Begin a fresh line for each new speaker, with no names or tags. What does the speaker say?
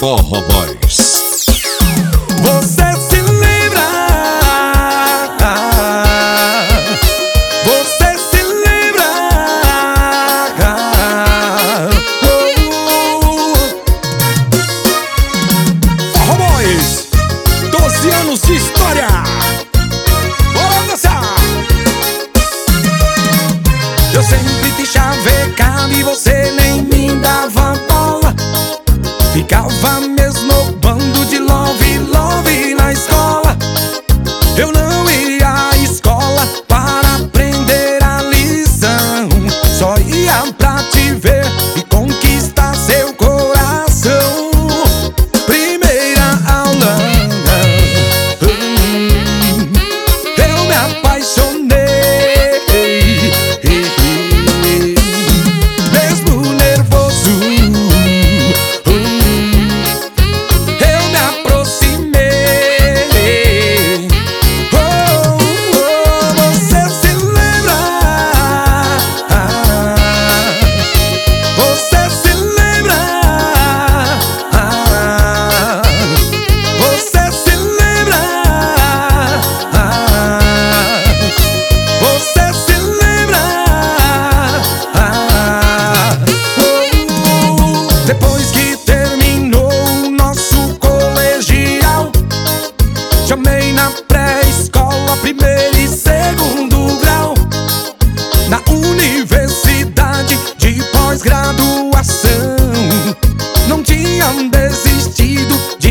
Forró Boys.
Você se lembra? Você se lembra? Forró Boys, 12 anos de história. Bora dançar! Eu sempre te chavecava e você nem me dava bola. Ficava mesmo bando de love, love na escola. Eu não ia à escola para aprender a lição, só ia pra te ver e conquistar seu coração. Primeira aula, eu me apaixonei. Mesmo nervoso, eu me aproximei. Você se lembra? Você se lembra? Você se lembra? Você se lembra? Depois que terminou o nosso colegial, chamei na pré-escola, primeiro e segundo grau. Na universidade de pós-graduação, não tinham desistido